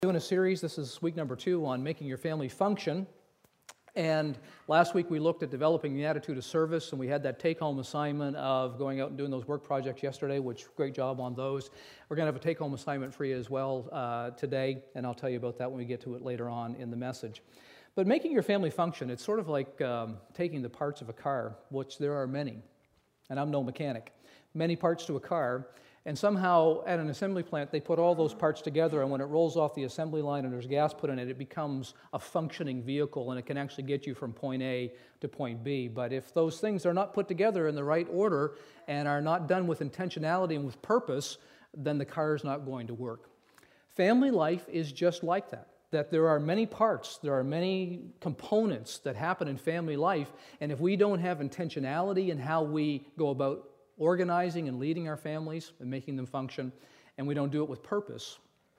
Doing a series, this is week number 2 on making your family function. And last week we looked at developing the attitude of service, and we had that take-home assignment of going out and doing those work projects yesterday, which great job on those. We're going to have a take-home assignment for you as well today, and I'll tell you about that when we get to it later on in the message. But making your family function, it's sort of like taking the parts of a car, which there are many, and I'm no mechanic. Many parts to a car. And somehow at an assembly plant, they put all those parts together, and when it rolls off the assembly line and there's gas put in it, it becomes a functioning vehicle, and it can actually get you from point A to point B. But if those things are not put together in the right order and are not done with intentionality and with purpose, then the car is not going to work. Family life is just like that. That there are many parts, there are many components that happen in family life, and if we don't have intentionality in how we go about organizing and leading our families and making them function, and we don't do it with purpose,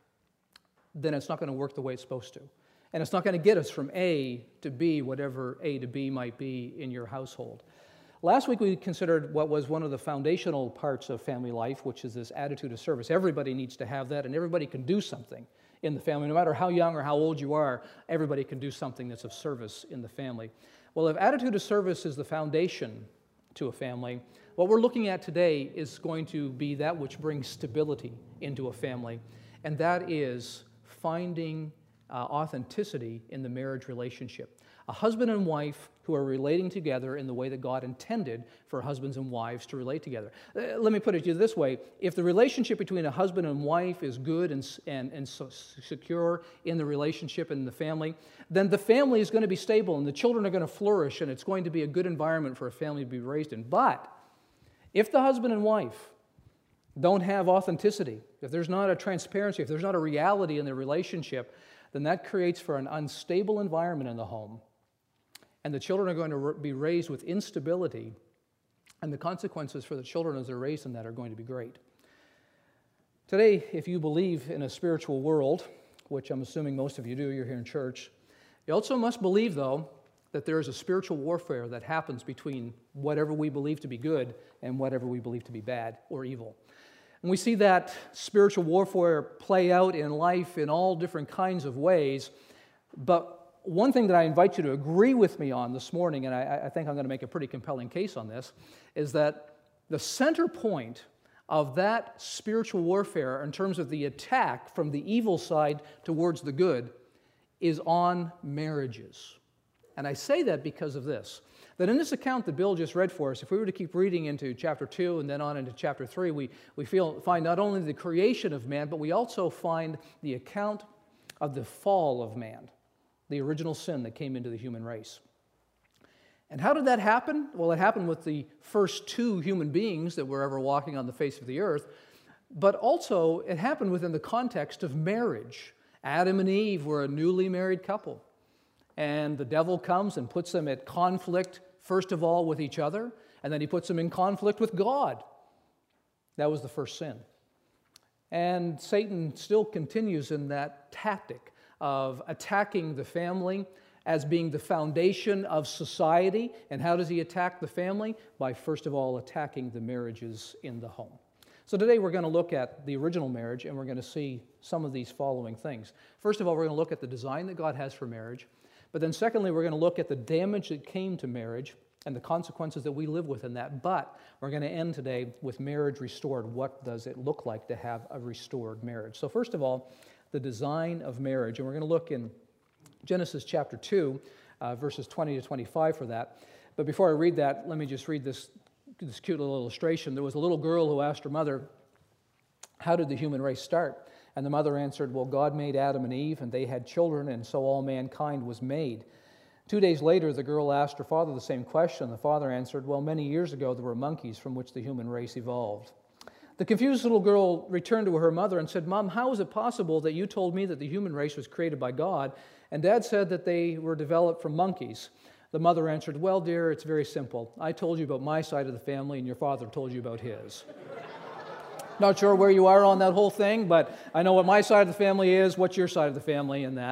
then it's not going to work the way it's supposed to. And it's not going to get us from A to B, whatever A to B might be in your household. Last week we considered what was one of the foundational parts of family life, which is this attitude of service. Everybody needs to have that, and everybody can do something in the family. No matter how young or how old you are, everybody can do something that's of service in the family. Well, if attitude of service is the foundation to a family, what we're looking at today is going to be that which brings stability into a family, and that is finding authenticity in the marriage relationship. A husband and wife who are relating together in the way that God intended for husbands and wives to relate together. Let me put it to you this way. If the relationship between a husband and wife is good and so secure in the relationship and the family, then the family is going to be stable and the children are going to flourish, and it's going to be a good environment for a family to be raised in. But if the husband and wife don't have authenticity, if there's not a transparency, if there's not a reality in the relationship, then that creates for an unstable environment in the home. And the children are going to be raised with instability, and the consequences for the children as they're raised in that are going to be great. Today, if you believe in a spiritual world, which I'm assuming most of you do, you're here in church, you also must believe, though, that there is a spiritual warfare that happens between whatever we believe to be good and whatever we believe to be bad or evil. And we see that spiritual warfare play out in life in all different kinds of ways. But one thing that I invite you to agree with me on this morning, and I think I'm going to make a pretty compelling case on this, is that the center point of that spiritual warfare in terms of the attack from the evil side towards the good is on marriages. And I say that because of this, that in this account that Bill just read for us, if we were to keep reading into chapter 2 and then on into chapter 3, we find not only the creation of man, but we also find the account of the fall of man, the original sin that came into the human race. And how did that happen? Well, it happened with the first 2 human beings that were ever walking on the face of the earth, but also it happened within the context of marriage. Adam and Eve were a newly married couple. And the devil comes and puts them at conflict, first of all, with each other, and then he puts them in conflict with God. That was the first sin. And Satan still continues in that tactic of attacking the family as being the foundation of society. And how does he attack the family? By, first of all, attacking the marriages in the home. So today we're going to look at the original marriage, and we're going to see some of these following things. First of all, we're going to look at the design that God has for marriage. But then secondly, we're going to look at the damage that came to marriage and the consequences that we live with in that. But we're going to end today with marriage restored. What does it look like to have a restored marriage? So first of all, the design of marriage. And we're going to look in Genesis chapter 2, verses 20 to 25 for that. But before I read that, let me just read this cute little illustration. There was a little girl who asked her mother, "How did the human race start?" And the mother answered, "Well, God made Adam and Eve, and they had children, and so all mankind was made." 2 days later, the girl asked her father the same question. The father answered, "Well, many years ago, there were monkeys from which the human race evolved." The confused little girl returned to her mother and said, "Mom, how is it possible that you told me that the human race was created by God, and Dad said that they were developed from monkeys?" The mother answered, "Well, dear, it's very simple. I told you about my side of the family, and your father told you about his." Not sure where you are on that whole thing, but I know what my side of the family is, what's your side of the family in that.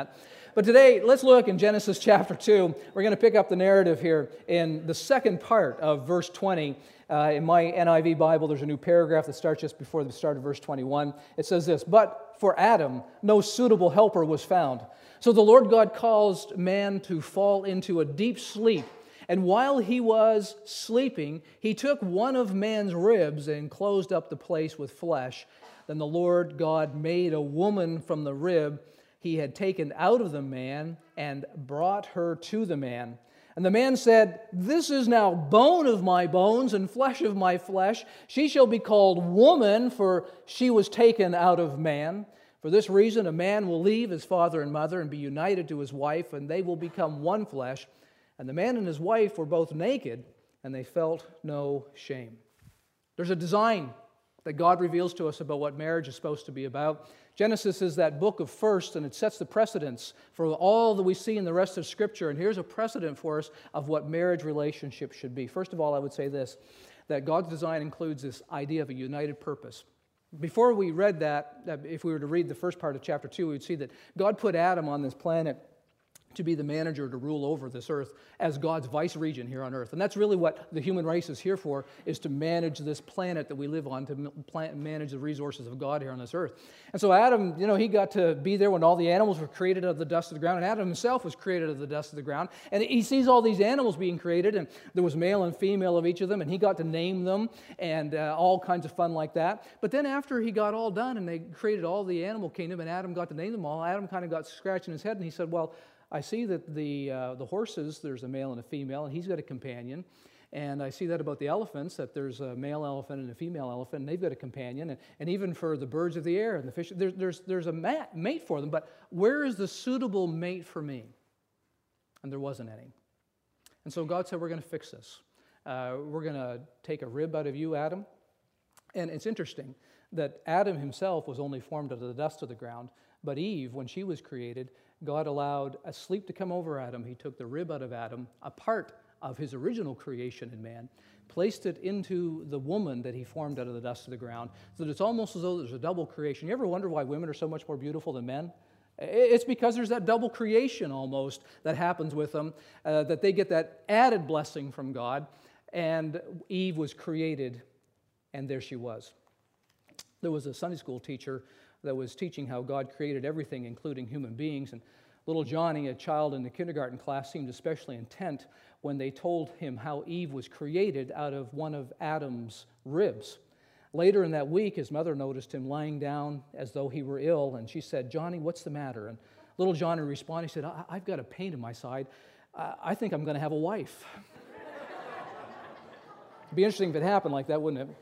But today, let's look in Genesis chapter 2. We're going to pick up the narrative here in the second part of verse 20. In my NIV Bible, there's a new paragraph that starts just before the start of verse 21. It says this, "But for Adam, no suitable helper was found. So the Lord God caused man to fall into a deep sleep. And while he was sleeping, he took one of man's ribs and closed up the place with flesh. Then the Lord God made a woman from the rib he had taken out of the man and brought her to the man. And the man said, 'This is now bone of my bones and flesh of my flesh. She shall be called woman, for she was taken out of man. For this reason, a man will leave his father and mother and be united to his wife, and they will become one flesh. And the man and his wife were both naked, and they felt no shame.'" There's a design that God reveals to us about what marriage is supposed to be about. Genesis is that book of first, and it sets the precedence for all that we see in the rest of Scripture. And here's a precedent for us of what marriage relationship should be. First of all, I would say this, that God's design includes this idea of a united purpose. Before we read that, if we were to read the first part of chapter 2, we would see that God put Adam on this planet to be the manager, to rule over this earth as God's vice regent here on earth. And that's really what the human race is here for, is to manage this planet that we live on, to manage the resources of God here on this earth. And so Adam, he got to be there when all the animals were created out of the dust of the ground, and Adam himself was created out of the dust of the ground. And he sees all these animals being created, and there was male and female of each of them, and he got to name them, and all kinds of fun like that. But then after he got all done, and they created all the animal kingdom, and Adam got to name them all, Adam kind of got scratching his head, and he said, "Well, I see that the horses, there's a male and a female, and he's got a companion. And I see that about the elephants, that there's a male elephant and a female elephant, and they've got a companion. And even for the birds of the air and the fish, there's a mate for them. But where is the suitable mate for me?" And there wasn't any. And so God said, "We're going to fix this. We're going to take a rib out of you, Adam." And it's interesting that Adam himself was only formed out of the dust of the ground. But Eve, when she was created, God allowed a sleep to come over Adam. He took the rib out of Adam, a part of his original creation in man, placed it into the woman that he formed out of the dust of the ground, so that it's almost as though there's a double creation. You ever wonder why women are so much more beautiful than men? It's because there's that double creation almost that happens with them, that they get that added blessing from God. And Eve was created, and there she was. There was a Sunday school teacher that was teaching how God created everything, including human beings. And little Johnny, a child in the kindergarten class, seemed especially intent when they told him how Eve was created out of one of Adam's ribs. Later in that week, his mother noticed him lying down as though he were ill, and she said, "Johnny, what's the matter?" And little Johnny responded, he said, "I've got a pain in my side. I think I'm going to have a wife." It'd be interesting if it happened like that, wouldn't it?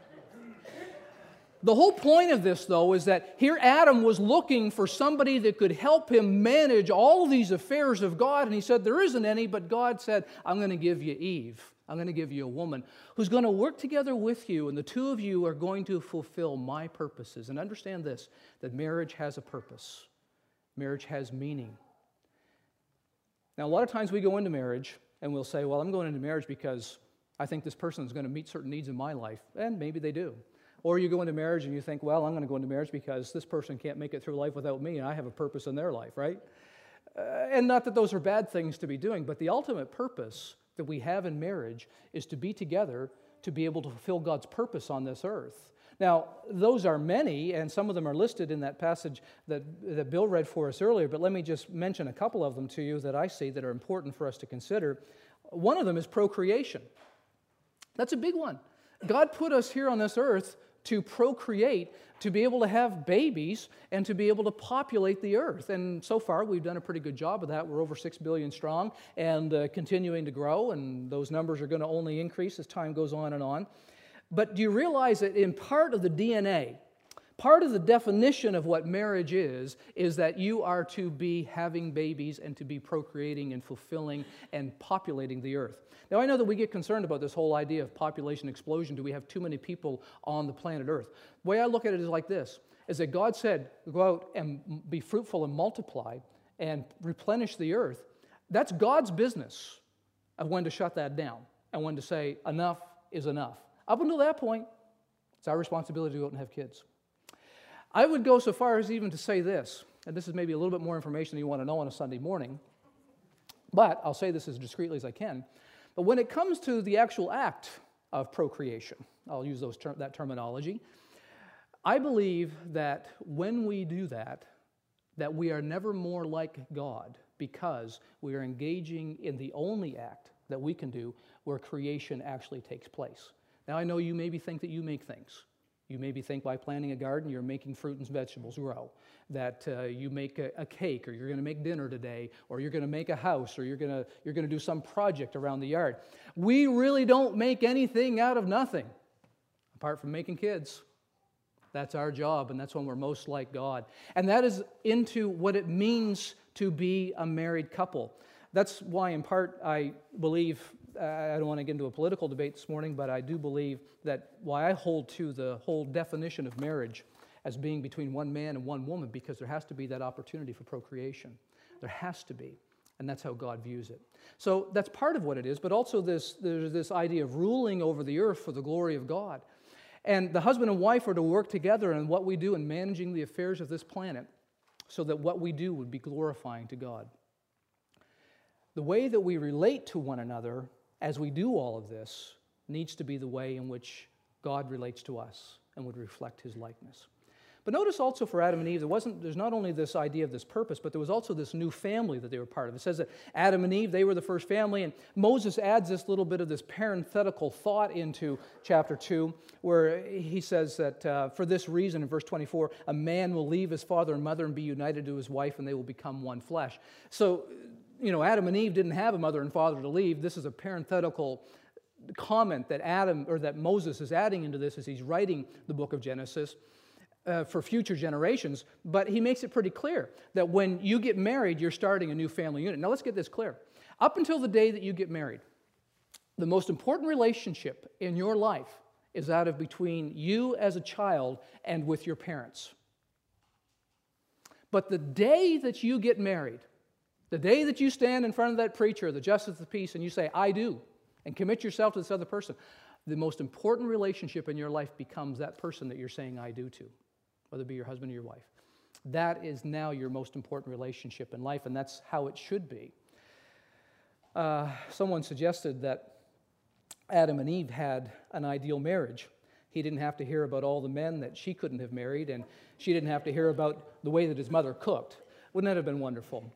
The whole point of this, though, is that here Adam was looking for somebody that could help him manage all of these affairs of God, and he said, there isn't any, but God said, "I'm going to give you Eve. I'm going to give you a woman who's going to work together with you, and the two of you are going to fulfill my purposes." And understand this, that marriage has a purpose. Marriage has meaning. Now, a lot of times we go into marriage, and we'll say, "Well, I'm going into marriage because I think this person is going to meet certain needs in my life," and maybe they do. Or you go into marriage and you think, "Well, I'm going to go into marriage because this person can't make it through life without me, and I have a purpose in their life," right? And not that those are bad things to be doing, but the ultimate purpose that we have in marriage is to be together to be able to fulfill God's purpose on this earth. Now, those are many, and some of them are listed in that passage that Bill read for us earlier, but let me just mention a couple of them to you that I see that are important for us to consider. One of them is procreation. That's a big one. God put us here on this earth to procreate, to be able to have babies, and to be able to populate the earth. And so far, we've done a pretty good job of that. We're over 6 billion strong and continuing to grow, and those numbers are going to only increase as time goes on and on. But do you realize that in part of the DNA, part of the definition of what marriage is that you are to be having babies and to be procreating and fulfilling and populating the earth. Now, I know that we get concerned about this whole idea of population explosion. Do we have too many people on the planet Earth? The way I look at it is like this, is that God said, "Go out and be fruitful and multiply and replenish the earth." That's God's business of when to shut that down and when to say enough is enough. Up until that point, it's our responsibility to go out and have kids. I would go so far as even to say this, and this is maybe a little bit more information than you want to know on a Sunday morning, but I'll say this as discreetly as I can. But when it comes to the actual act of procreation, I'll use that terminology, I believe that when we do that we are never more like God because we are engaging in the only act that we can do where creation actually takes place. Now, I know you maybe think that you make things. You maybe think by planting a garden, you're making fruit and vegetables grow, that you make a cake, or you're going to make dinner today, or you're going to make a house, or you're going to do some project around the yard. We really don't make anything out of nothing, apart from making kids. That's our job, and that's when we're most like God. And that is into what it means to be a married couple. That's why, in part, I believe, I don't want to get into a political debate this morning, but I do believe that why I hold to the whole definition of marriage as being between one man and one woman, because there has to be that opportunity for procreation. There has to be, and that's how God views it. So that's part of what it is, but also there's this idea of ruling over the earth for the glory of God. And the husband and wife are to work together in what we do in managing the affairs of this planet so that what we do would be glorifying to God. The way that we relate to one another as we do all of this needs to be the way in which God relates to us and would reflect His likeness. But notice also for Adam and Eve, there's not only this idea of this purpose, but there was also this new family that they were part of. It says that Adam and Eve, they were the first family, and Moses adds this little bit of this parenthetical thought into chapter 2, where he says that for this reason, in verse 24, a man will leave his father and mother and be united to his wife, and they will become one flesh. So, Adam and Eve didn't have a mother and father to leave. This is a parenthetical comment that Moses is adding into this as he's writing the book of Genesis for future generations. But he makes it pretty clear that when you get married, you're starting a new family unit. Now let's get this clear. Up until the day that you get married, the most important relationship in your life is that of between you as a child and with your parents. But the day that you get married, the day that you stand in front of that preacher, the justice of the peace, and you say, I do, and commit yourself to this other person, the most important relationship in your life becomes that person that you're saying I do to, whether it be your husband or your wife. That is now your most important relationship in life, and that's how it should be. Someone suggested that Adam and Eve had an ideal marriage. He didn't have to hear about all the men that she couldn't have married, and she didn't have to hear about the way that his mother cooked. Wouldn't that have been wonderful?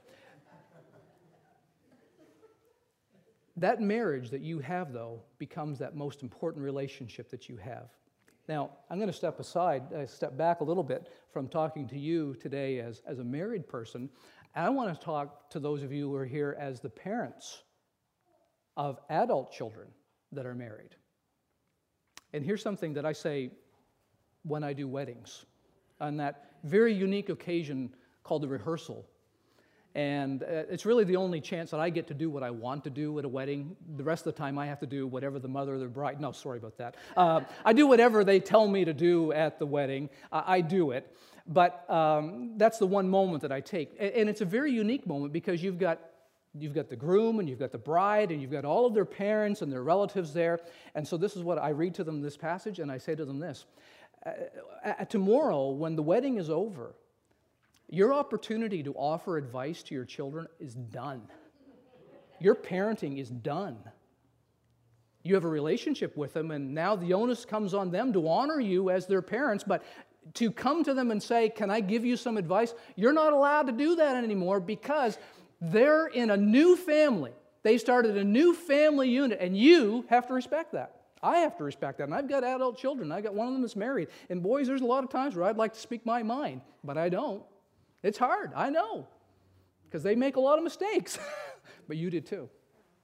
That marriage that you have, though, becomes that most important relationship that you have. Now, I'm going to step back a little bit from talking to you today as a married person. And I want to talk to those of you who are here as the parents of adult children that are married. And here's something that I say when I do weddings, on that very unique occasion called the rehearsal. And it's really the only chance that I get to do what I want to do at a wedding. The rest of the time I have to do whatever the mother or the bride, no, sorry about that. I do whatever they tell me to do at the wedding. I do it. But that's the one moment that I take. And it's a very unique moment because you've got the groom and you've got the bride and you've got all of their parents and their relatives there. And so this is what I read to them, this passage, and I say to them this. Tomorrow, when the wedding is over, your opportunity to offer advice to your children is done. Your parenting is done. You have a relationship with them, and now the onus comes on them to honor you as their parents, but to come to them and say, can I give you some advice? You're not allowed to do that anymore because they're in a new family. They started a new family unit, and you have to respect that. I have to respect that, and I've got adult children. I've got one of them that's married, and boys, there's a lot of times where I'd like to speak my mind, but I don't. It's hard, I know, because they make a lot of mistakes, but you did too.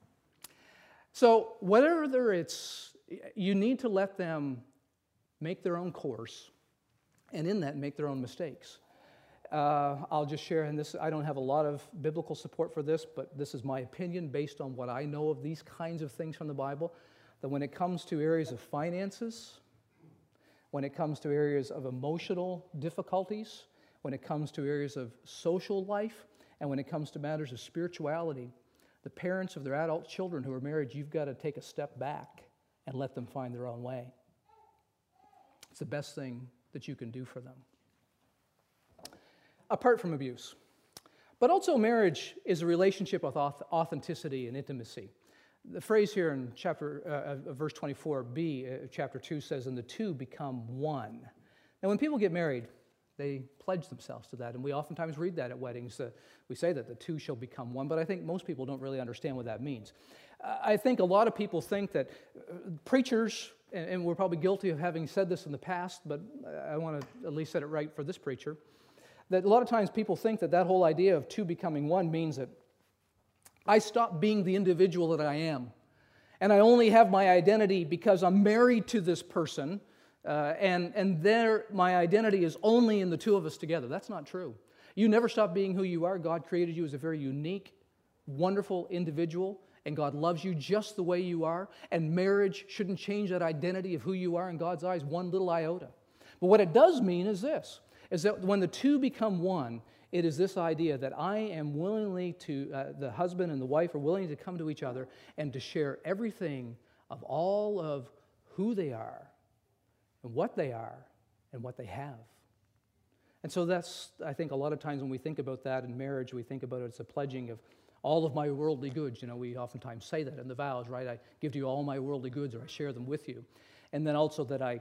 So whatever it's, you need to let them make their own course, and in that make their own mistakes. I'll just share, and this, I don't have a lot of biblical support for this, but this is my opinion based on what I know of these kinds of things from the Bible, that when it comes to areas of finances, when it comes to areas of emotional difficulties, when it comes to areas of social life, and when it comes to matters of spirituality, the parents of their adult children who are married, you've got to take a step back and let them find their own way. It's the best thing that you can do for them. apart from abuse. But also marriage is a relationship with authenticity and intimacy. The phrase here in verse 24b, chapter 2 says, and the two become one. Now when people get married, they pledge themselves to that, and we oftentimes read that at weddings. We say that the two shall become one, but I think most people don't really understand what that means. I think a lot of people think that preachers, and we're probably guilty of having said this in the past, but I want to at least set it right for this preacher, that a lot of times people think that whole idea of two becoming one means that I stop being the individual that I am, and I only have my identity because I'm married to this person, and my identity is only in the two of us together. That's not true. You never stop being who you are. God created you as a very unique, wonderful individual, and God loves you just the way you are, and marriage shouldn't change that identity of who you are in God's eyes one little iota. But what it does mean is this, is that when the two become one, it is this idea that I am willingly the husband and the wife are willing to come to each other and to share everything of all of who they are and what they are and what they have. And so that's, I think, a lot of times when we think about that in marriage, we think about it as a pledging of all of my worldly goods. You know, we oftentimes say that in the vows, right? I give to you all my worldly goods, or I share them with you. And then also that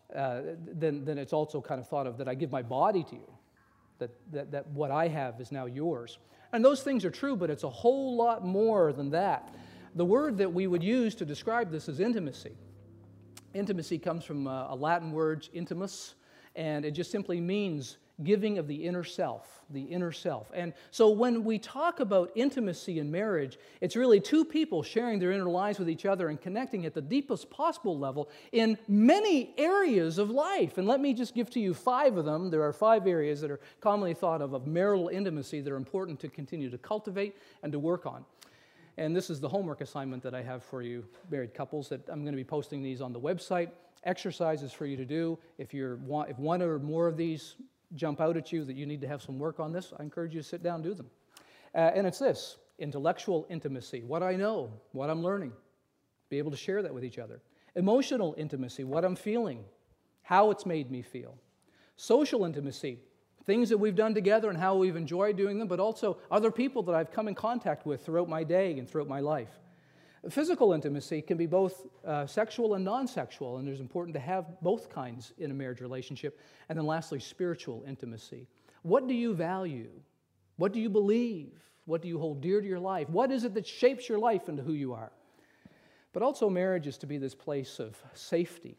then it's also kind of thought of that I give my body to you, that what I have is now yours. And those things are true, but it's a whole lot more than that. The word that we would use to describe this is intimacy. Intimacy comes from a Latin word, intimus, and it just simply means giving of the inner self, the inner self. And so when we talk about intimacy in marriage, it's really two people sharing their inner lives with each other and connecting at the deepest possible level in many areas of life. And let me just give to you 5 of them. There are 5 areas that are commonly thought of marital intimacy that are important to continue to cultivate and to work on. And this is the homework assignment that I have for you married couples, that I'm going to be posting these on the website. Exercises for you to do. If one or more of these jump out at you that you need to have some work on this, I encourage you to sit down and do them. And it's this: intellectual intimacy, what I know, what I'm learning, be able to share that with each other. Emotional intimacy, what I'm feeling, how it's made me feel. Social intimacy, things that we've done together and how we've enjoyed doing them, but also other people that I've come in contact with throughout my day and throughout my life. Physical intimacy can be both sexual and non-sexual, and it's important to have both kinds in a marriage relationship. And then lastly, spiritual intimacy. What do you value? What do you believe? What do you hold dear to your life? What is it that shapes your life into who you are? But also marriage is to be this place of safety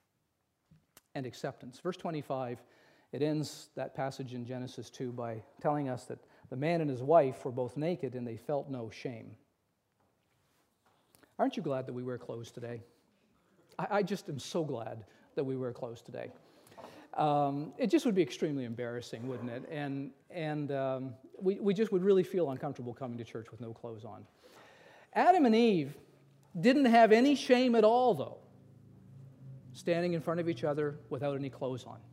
and acceptance. Verse 25, it ends that passage in Genesis 2 by telling us that the man and his wife were both naked and they felt no shame. Aren't you glad that we wear clothes today? I just am so glad that we wear clothes today. It just would be extremely embarrassing, wouldn't it? And we just would really feel uncomfortable coming to church with no clothes on. Adam and Eve didn't have any shame at all, though, standing in front of each other without any clothes on.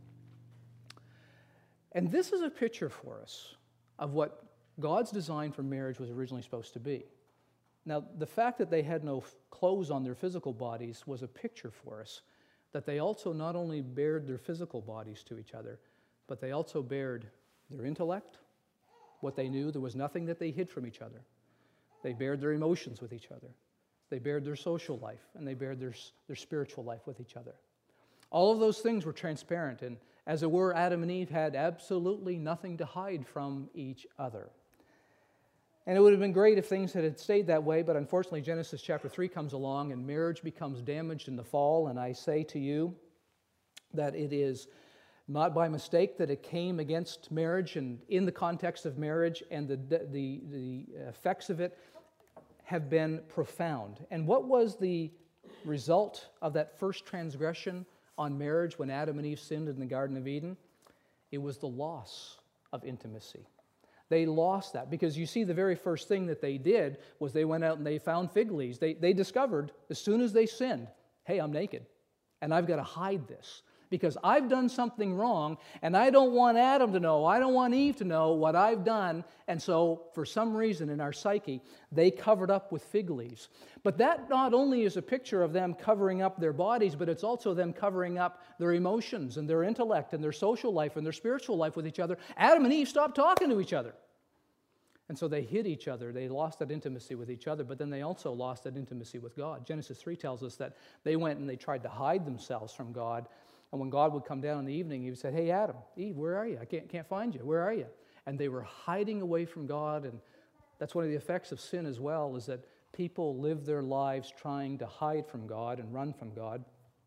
And this is a picture for us of what God's design for marriage was originally supposed to be. Now, the fact that they had no clothes on their physical bodies was a picture for us that they also not only bared their physical bodies to each other, but they also bared their intellect, what they knew. There was nothing that they hid from each other. They bared their emotions with each other. They bared their social life, and they bared their spiritual life with each other. All of those things were transparent, and as it were, Adam and Eve had absolutely nothing to hide from each other. And it would have been great if things had stayed that way, but unfortunately Genesis chapter 3 comes along and marriage becomes damaged in the fall. And I say to you that it is not by mistake that it came against marriage and in the context of marriage, and the effects of it have been profound. And what was the result of that first transgression on marriage when Adam and Eve sinned in the Garden of Eden? It was the loss of intimacy. They lost that because you see the very first thing that they did was they went out and they found fig leaves. They discovered as soon as they sinned, hey, I'm naked and I've got to hide this. because I've done something wrong, and I don't want Adam to know, I don't want Eve to know what I've done. And so, for some reason in our psyche, they covered up with fig leaves. But that not only is a picture of them covering up their bodies, but it's also them covering up their emotions and their intellect and their social life and their spiritual life with each other. Adam and Eve stopped talking to each other. And so they hid each other. They lost that intimacy with each other, but then they also lost that intimacy with God. Genesis 3 tells us that they went and they tried to hide themselves from God. And when God would come down in the evening, he would say, "Hey, Adam, Eve, where are you? I can't find you. Where are you?" And they were hiding away from God. And that's one of the effects of sin as well, is that people live their lives trying to hide from God and run from God.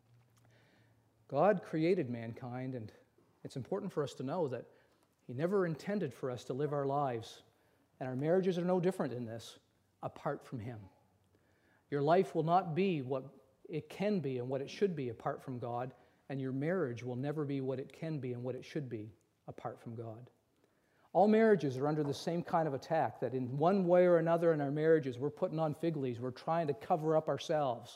God created mankind, and it's important for us to know that he never intended for us to live our lives, and our marriages are no different in this, apart from him. Your life will not be what it can be and what it should be apart from God, and your marriage will never be what it can be and what it should be apart from God. All marriages are under the same kind of attack, that in one way or another in our marriages, we're putting on fig leaves, we're trying to cover up ourselves.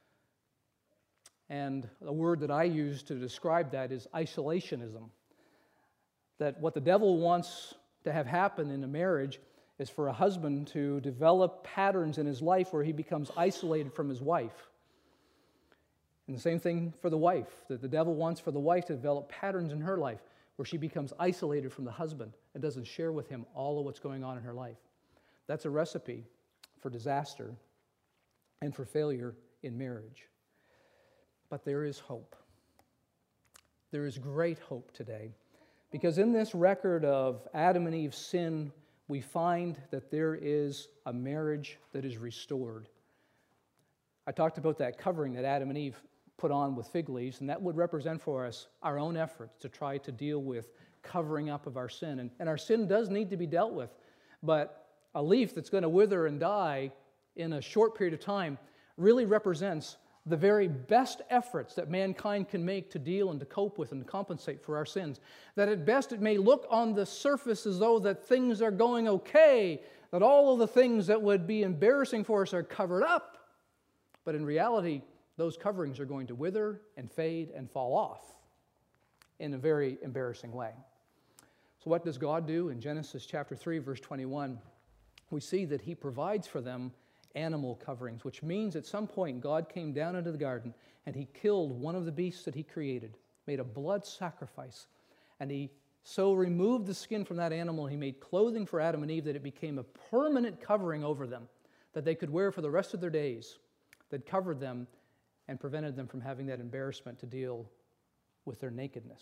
And the word that I use to describe that is isolationism. That what the devil wants to have happen in a marriage is for a husband to develop patterns in his life where he becomes isolated from his wife. And the same thing for the wife, that the devil wants for the wife to develop patterns in her life where she becomes isolated from the husband and doesn't share with him all of what's going on in her life. That's a recipe for disaster and for failure in marriage. But there is hope. There is great hope today, because in this record of Adam and Eve's sin, we find that there is a marriage that is restored. I talked about that covering that Adam and Eve put on with fig leaves, and that would represent for us our own efforts to try to deal with covering up of our sin. And our sin does need to be dealt with, but a leaf that's going to wither and die in a short period of time really represents the very best efforts that mankind can make to deal and to cope with and to compensate for our sins. That at best it may look on the surface as though that things are going okay, that all of the things that would be embarrassing for us are covered up. But in reality, those coverings are going to wither and fade and fall off in a very embarrassing way. So what does God do? In Genesis chapter 3, verse 21, we see that he provides for them animal coverings, which means at some point God came down into the garden and he killed one of the beasts that he created, made a blood sacrifice, and he so removed the skin from that animal, he made clothing for Adam and Eve that it became a permanent covering over them that they could wear for the rest of their days, that covered them and prevented them from having that embarrassment to deal with their nakedness.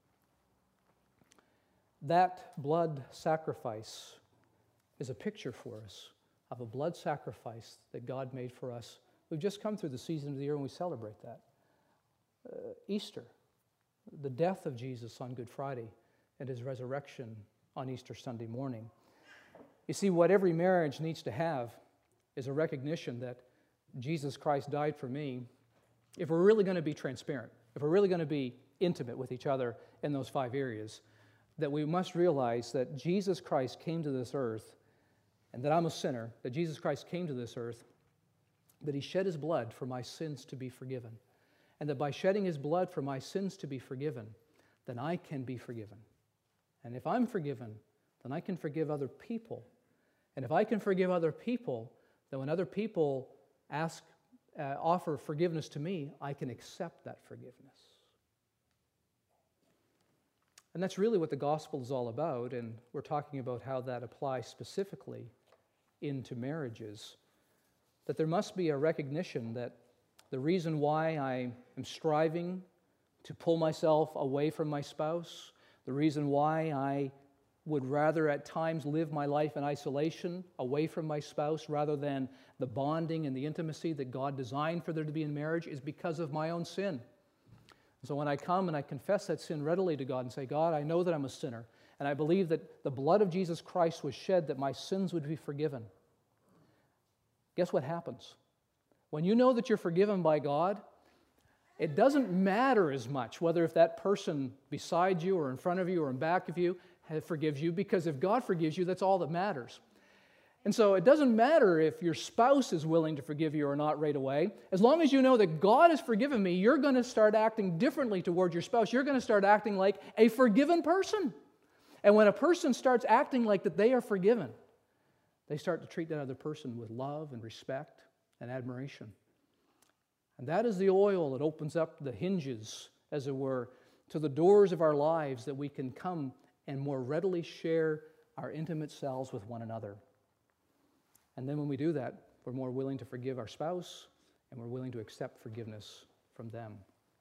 That blood sacrifice is a picture for us of a blood sacrifice that God made for us. We've just come through the season of the year and we celebrate that. Easter, the death of Jesus on Good Friday and his resurrection on Easter Sunday morning. You see, what every marriage needs to have is a recognition that Jesus Christ died for me. If we're really going to be transparent, if we're really going to be intimate with each other in those 5 areas, that we must realize that Jesus Christ came to this earth, and that I'm a sinner, that Jesus Christ came to this earth, that he shed his blood for my sins to be forgiven, and that by shedding his blood for my sins to be forgiven, then I can be forgiven. And if I'm forgiven, then I can forgive other people. And if I can forgive other people, then when other people offer forgiveness to me, I can accept that forgiveness. And that's really what the gospel is all about, and we're talking about how that applies specifically into marriages. That there must be a recognition that the reason why I am striving to pull myself away from my spouse, the reason why I would rather at times live my life in isolation, away from my spouse, rather than the bonding and the intimacy that God designed for there to be in marriage, is because of my own sin. So when I come and I confess that sin readily to God and say, God, I know that I'm a sinner, and I believe that the blood of Jesus Christ was shed that my sins would be forgiven. Guess what happens? When you know that you're forgiven by God, it doesn't matter as much whether if that person beside you or in front of you or in back of you forgives you, because if God forgives you, that's all that matters. And so it doesn't matter if your spouse is willing to forgive you or not right away. As long as you know that God has forgiven me, you're going to start acting differently toward your spouse. You're going to start acting like a forgiven person. And when a person starts acting like that they are forgiven, they start to treat that other person with love and respect and admiration. And that is the oil that opens up the hinges, as it were, to the doors of our lives that we can come and more readily share our intimate selves with one another. And then when we do that, we're more willing to forgive our spouse, and we're willing to accept forgiveness from them.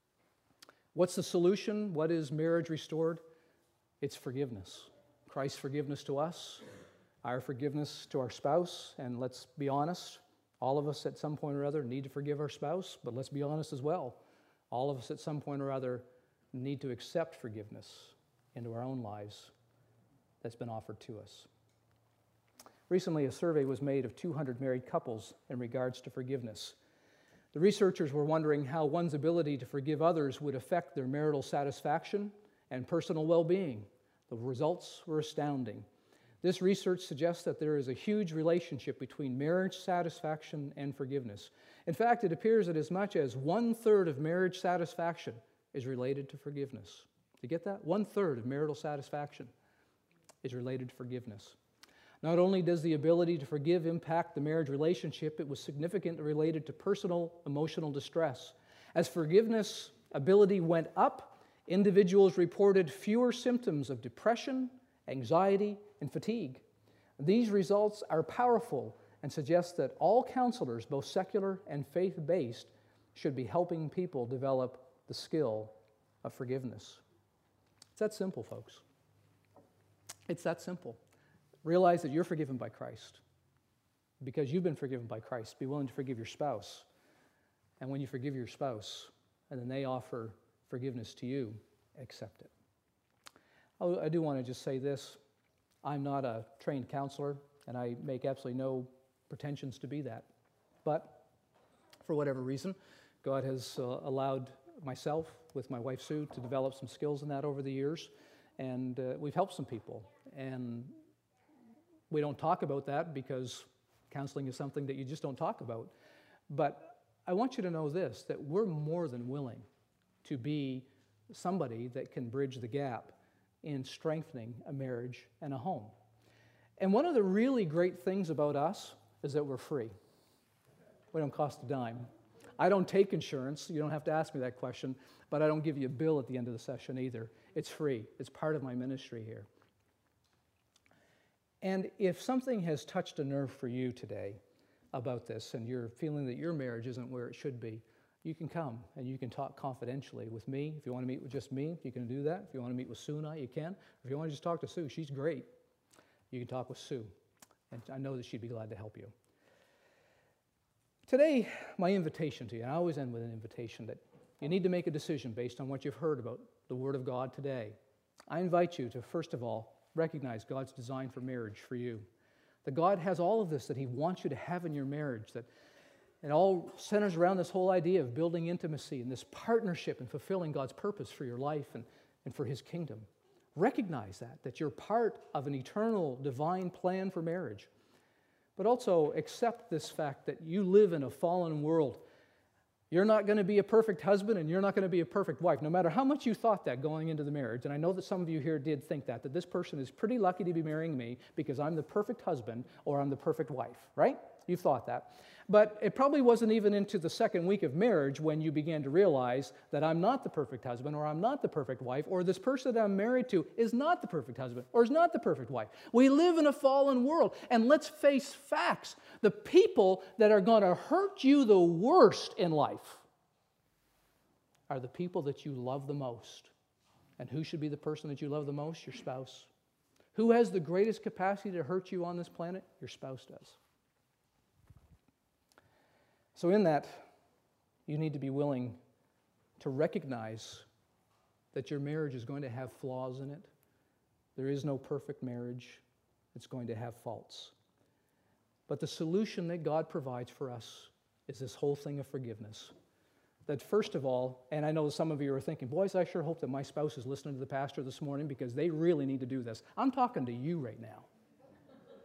What's the solution? What is marriage restored? It's forgiveness. Christ's forgiveness to us, our forgiveness to our spouse, and let's be honest, all of us at some point or other need to forgive our spouse, but let's be honest as well. All of us at some point or other need to accept forgiveness into our own lives that's been offered to us. Recently, a survey was made of 200 married couples in regards to forgiveness. The researchers were wondering how one's ability to forgive others would affect their marital satisfaction and personal well-being. The results were astounding. This research suggests that there is a huge relationship between marriage satisfaction and forgiveness. In fact, it appears that as much as 1/3 of marriage satisfaction is related to forgiveness. Do you get that? 1/3 of marital satisfaction is related to forgiveness. Not only does the ability to forgive impact the marriage relationship, it was significantly related to personal emotional distress. As forgiveness ability went up, individuals reported fewer symptoms of depression, anxiety, and fatigue. These results are powerful and suggest that all counselors, both secular and faith-based, should be helping people develop the skill of forgiveness. It's that simple, folks. It's that simple. Realize that you're forgiven by Christ. Because you've been forgiven by Christ, be willing to forgive your spouse. And when you forgive your spouse, and then they offer forgiveness to you, accept it. I do want to just say this. I'm not a trained counselor, and I make absolutely no pretensions to be that. But for whatever reason, God has allowed myself, with my wife Sue, to develop some skills in that over the years. And we've helped some people. And we don't talk about that because counseling is something that you just don't talk about. But I want you to know this, that we're more than willing to be somebody that can bridge the gap in strengthening a marriage and a home. And one of the really great things about us is that we're free. We don't cost a dime. I don't take insurance. You don't have to ask me that question, but I don't give you a bill at the end of the session either. It's free. It's part of my ministry here. And if something has touched a nerve for you today about this, and you're feeling that your marriage isn't where it should be, you can come and you can talk confidentially with me. If you want to meet with just me, you can do that. If you want to meet with Sue and I, you can. If you want to just talk to Sue, she's great. You can talk with Sue, and I know that she'd be glad to help you. Today, my invitation to you, and I always end with an invitation, that you need to make a decision based on what you've heard about the Word of God today. I invite you to, first of all, recognize God's design for marriage for you. That God has all of this that He wants you to have in your marriage, that it all centers around this whole idea of building intimacy and this partnership and fulfilling God's purpose for your life and for His kingdom. Recognize that you're part of an eternal, divine plan for marriage. But also accept this fact that you live in a fallen world. You're not going to be a perfect husband and you're not going to be a perfect wife, no matter how much you thought that going into the marriage. And I know that some of you here did think that this person is pretty lucky to be marrying me because I'm the perfect husband or I'm the perfect wife, right? You thought that. But it probably wasn't even into the second week of marriage when you began to realize that I'm not the perfect husband or I'm not the perfect wife, or this person that I'm married to is not the perfect husband or is not the perfect wife. We live in a fallen world, and let's face facts. The people that are going to hurt you the worst in life are the people that you love the most. And who should be the person that you love the most? Your spouse. Who has the greatest capacity to hurt you on this planet? Your spouse does. So in that, you need to be willing to recognize that your marriage is going to have flaws in it. There is no perfect marriage. It's going to have faults. But the solution that God provides for us is this whole thing of forgiveness. That first of all, and I know some of you are thinking, boys, I sure hope that my spouse is listening to the pastor this morning because they really need to do this. I'm talking to you right now.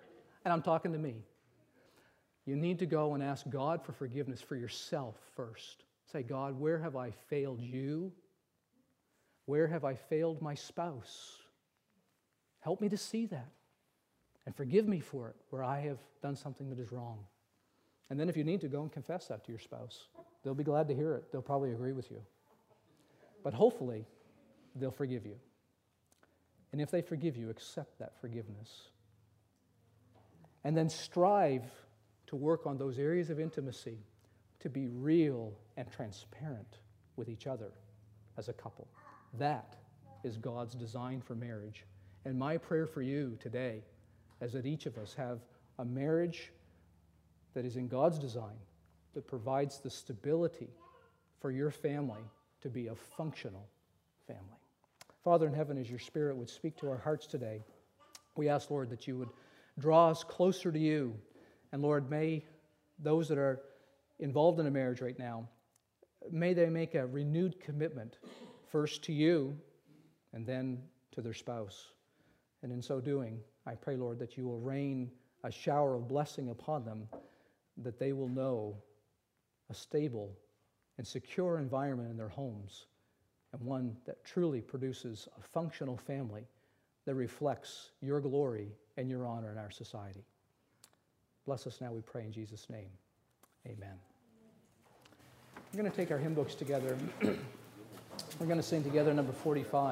and I'm talking to me, you need to go and ask God for forgiveness for yourself first. Say, God, where have I failed you? Where have I failed my spouse? Help me to see that. And forgive me for it where I have done something that is wrong. And then if you need to, go and confess that to your spouse. They'll be glad to hear it. They'll probably agree with you. But hopefully, they'll forgive you. And if they forgive you, accept that forgiveness. And then strive to work on those areas of intimacy to be real and transparent with each other as a couple. That is God's design for marriage. And my prayer for you today is that each of us have a marriage that is in God's design, that provides the stability for your family to be a functional family. Father in heaven, as your Spirit would speak to our hearts today, we ask, Lord, that you would draw us closer to you. And Lord, may those that are involved in a marriage right now, may they make a renewed commitment first to you and then to their spouse. And in so doing, I pray, Lord, that you will rain a shower of blessing upon them, that they will know a stable and secure environment in their homes, and one that truly produces a functional family that reflects your glory and your honor in our society. Bless us now, we pray in Jesus' name. Amen. We're going to take our hymn books together. We're going to sing together number 45.